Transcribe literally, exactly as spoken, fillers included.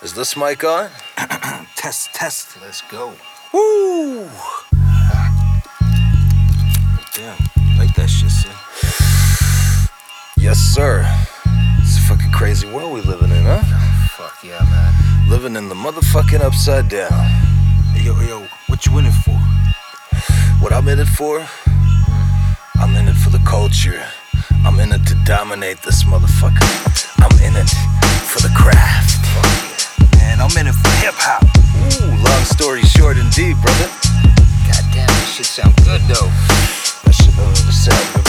Is this mic on? Test, test. Let's go. Woo! Damn, like that shit, son. Yes, sir. It's a fucking crazy world we living in, huh? Fuck yeah, man. Living in the motherfucking upside down. Hey, yo, yo, what you in it for? What I'm in it for? I'm in it for the culture. I'm in it to dominate this motherfucker. I'm in it for the craft. Fuck yeah. Man, I'm in it for hip-hop. Ooh, long story short indeed, brother. Goddamn, this shit sound good, though. That shit don't even sound good.